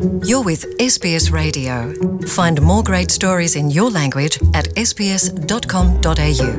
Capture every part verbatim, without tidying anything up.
You're with S B S Radio. Find more great stories in your language at s b s dot com dot a u.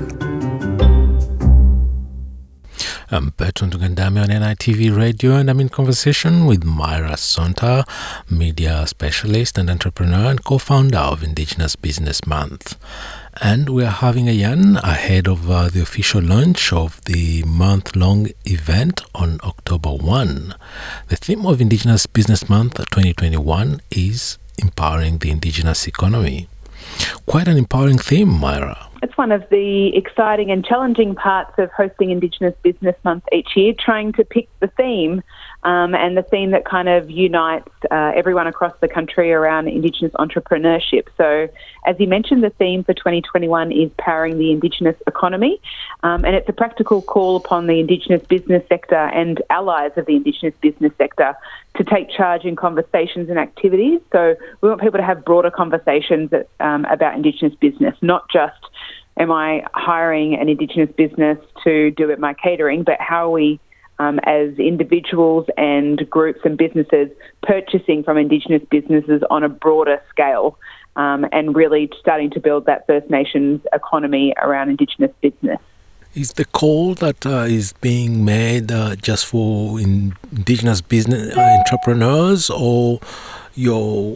I'm Bertrand Tungandame on N I T V Radio, and I'm in conversation with Myra Sonta, media specialist and entrepreneur and co-founder of Indigenous Business Month. And we are having a yarn ahead of uh, the official launch of the month-long event on October first. The theme of Indigenous Business Month twenty twenty-one is Empowering the Indigenous Economy. Quite an empowering theme, Myra. It's one of the exciting and challenging parts of hosting Indigenous Business Month each year, trying to pick the theme um, and the theme that kind of unites uh, everyone across the country around Indigenous entrepreneurship. So, as you mentioned, the theme for twenty twenty-one is Powering the Indigenous Economy, um, and it's a practical call upon the Indigenous business sector and allies of the Indigenous business sector to take charge in conversations and activities. So we want people to have broader conversations that, um, about Indigenous business, not just am I hiring an Indigenous business to do it my catering, but how are we um, as individuals and groups and businesses purchasing from Indigenous businesses on a broader scale um, and really starting to build that First Nations economy around Indigenous business. Is the call that uh, is being made uh, just for in Indigenous business uh, entrepreneurs, or you're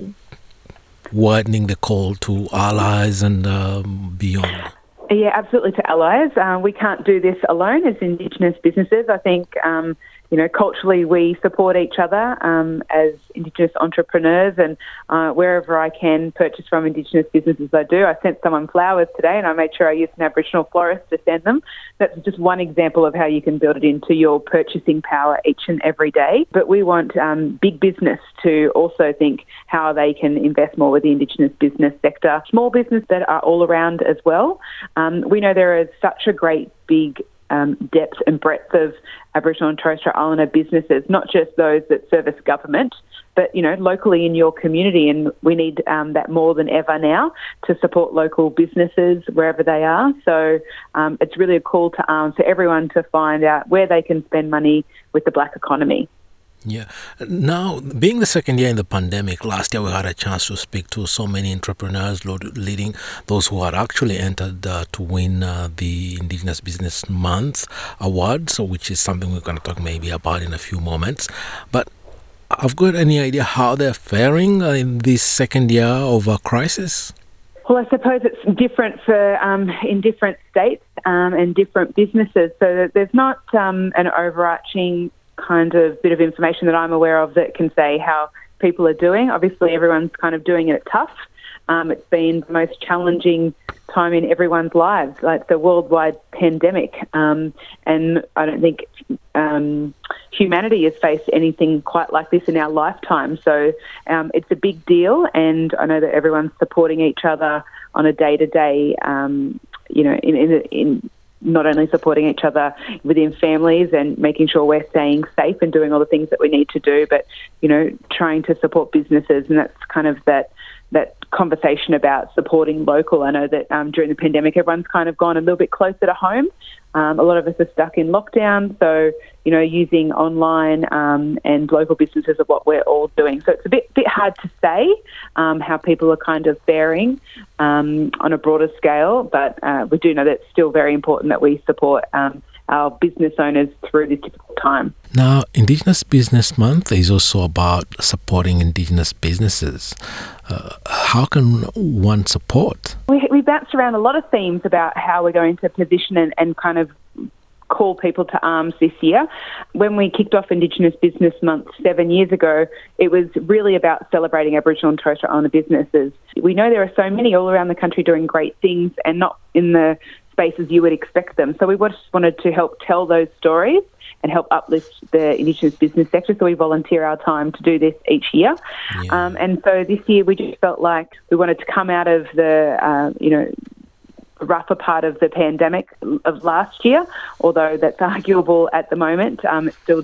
widening the call to allies and um, beyond? Yeah, absolutely, to allies. Uh, we can't do this alone as Indigenous businesses. I think, um, you know, culturally we support each other um, as Indigenous entrepreneurs, and uh, wherever I can purchase from Indigenous businesses, I do. I sent someone flowers today, and I made sure I used an Aboriginal florist to send them. That's just one example of how you can build it into your purchasing power each and every day. But we want um, big business to also think how they can invest more with the Indigenous business sector. Small business that are all around as well. Um, we know there is such a great big um, depth and breadth of Aboriginal and Torres Strait Islander businesses, not just those that service government, but, you know, locally in your community. And we need um, that more than ever now to support local businesses wherever they are. So um, it's really a call to arms for everyone to find out where they can spend money with the black economy. Yeah. Now, being the second year in the pandemic, last year we had a chance to speak to so many entrepreneurs, leading those who had actually entered uh, to win uh, the Indigenous Business Month Awards, which is something we're going to talk maybe about in a few moments. But I've got any idea how they're faring uh, in this second year of a crisis? Well, I suppose it's different for um, in different states um, and different businesses. So there's not um, an overarching kind of bit of information that I'm aware of that can say how people are doing. Obviously, everyone's kind of doing it tough. Um, it's been the most challenging time in everyone's lives, like the worldwide pandemic. Um, and I don't think um, humanity has faced anything quite like this in our lifetime. So um, it's a big deal, and I know that everyone's supporting each other on a day-to-day, um, you know, in, in, in not only supporting each other within families and making sure we're staying safe and doing all the things that we need to do, but, you know, trying to support businesses. And that's kind of that that conversation about supporting local. I know that um, during the pandemic, everyone's kind of gone a little bit closer to home. Um, a lot of us are stuck in lockdown. So, you know, using online um, and local businesses are what we're all doing. So it's a bit bit hard to say um, how people are kind of faring um, on a broader scale. But uh, we do know that it's still very important that we support um, our business owners through this difficult time. Now, Indigenous Business Month is also about supporting Indigenous businesses. Uh, how can one support? We, we bounced around a lot of themes about how we're going to position and, and kind of call people to arms this year. When we kicked off Indigenous Business Month seven years ago, it was really about celebrating Aboriginal and Torres Strait Islander businesses. We know there are so many all around the country doing great things and not in the spaces you would expect them. So we just wanted to help tell those stories and help uplift the Indigenous business sector. So we volunteer our time to do this each year. Yeah. Um, and so this year we just felt like we wanted to come out of the, uh, you know, rougher part of the pandemic of last year, although that's arguable at the moment. Um, it's still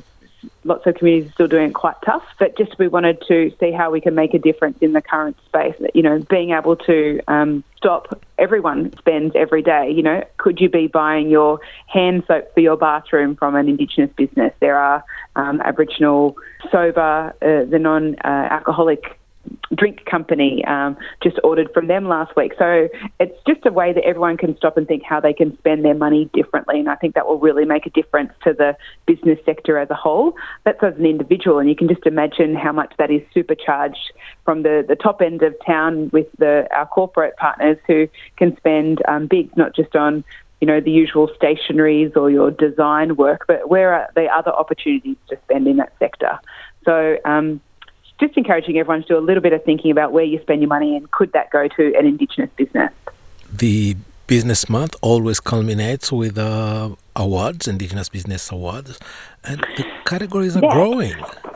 lots of communities are still doing it quite tough, but just we wanted to see how we can make a difference in the current space. You know, being able to um, stop everyone spends every day. You know, could you be buying your hand soap for your bathroom from an Indigenous business? There are um, Aboriginal Sober, uh, the non-alcoholic uh, drink company, um, just ordered from them last week. So it's just a way that everyone can stop and think how they can spend their money differently. And I think that will really make a difference to the business sector as a whole. That's as an individual. And you can just imagine how much that is supercharged from the, the top end of town with the our corporate partners who can spend um, big, not just on, you know, the usual stationaries or your design work, but where are the other opportunities to spend in that sector? So, um, just encouraging everyone to do a little bit of thinking about where you spend your money and could that go to an Indigenous business. The Business Month always culminates with uh, awards, Indigenous Business Awards, and the categories are yeah. growing.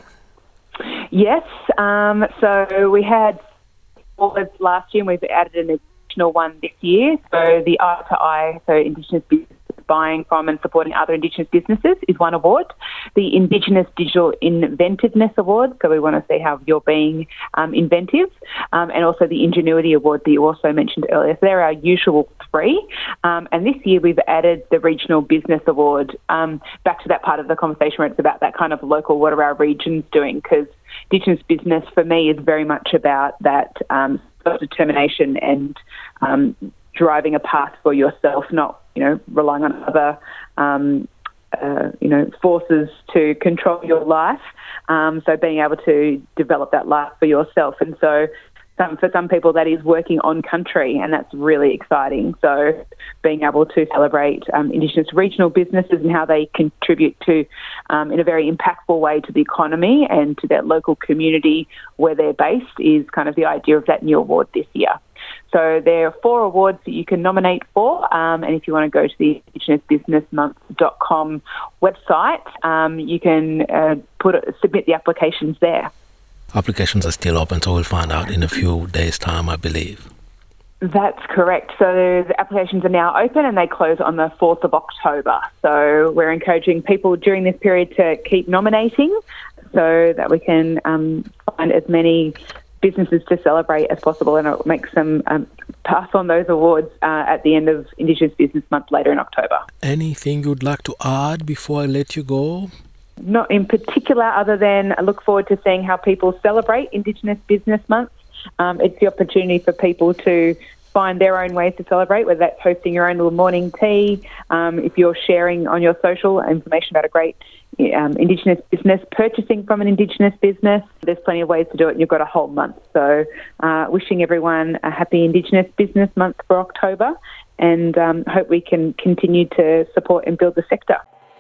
Yes, um, so we had awards last year and we've added an additional one this year. So the Eye to Eye, so Indigenous business buying from and supporting other Indigenous businesses is one award. The Indigenous Digital Inventiveness Award, so we want to see how you're being um, inventive, um, and also the Ingenuity Award that you also mentioned earlier. So they're our usual three. Um, and this year we've added the Regional Business Award, um, back to that part of the conversation where it's about that kind of local, what are our regions doing? Because Indigenous business for me is very much about that um, self-determination and um, driving a path for yourself, not, you know, relying on other, um, uh, you know, forces to control your life. Um, so being able to develop that life for yourself. And so some, for some people that is working on country, and that's really exciting. So being able to celebrate um, Indigenous regional businesses and how they contribute to, um, in a very impactful way to the economy and to that local community where they're based is kind of the idea of that new award this year. So there are four awards that you can nominate for, um, and if you want to go to the indigenous business month dot com website, um, you can uh, put submit the applications there. Applications are still open, so we'll find out in a few days' time, I believe. That's correct. So the applications are now open and they close on the fourth of October. So we're encouraging people during this period to keep nominating so that we can um, find as many businesses to celebrate as possible, and it'll make some um, pass on those awards uh, at the end of Indigenous Business Month later in October. Anything you'd like to add before I let you go? Not in particular, other than I look forward to seeing how people celebrate Indigenous Business Month. Um, it's the opportunity for people to find their own ways to celebrate, whether that's hosting your own little morning tea, um, if you're sharing on your social information about a great um, Indigenous business, purchasing from an Indigenous business. There's plenty of ways to do it, and you've got a whole month. So uh, wishing everyone a happy Indigenous Business Month for October, and um, hope we can continue to support and build the sector.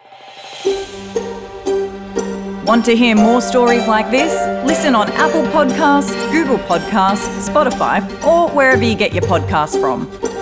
Want to hear more stories like this? Listen on Apple Podcasts, Google Podcasts, Spotify, or wherever you get your podcasts from.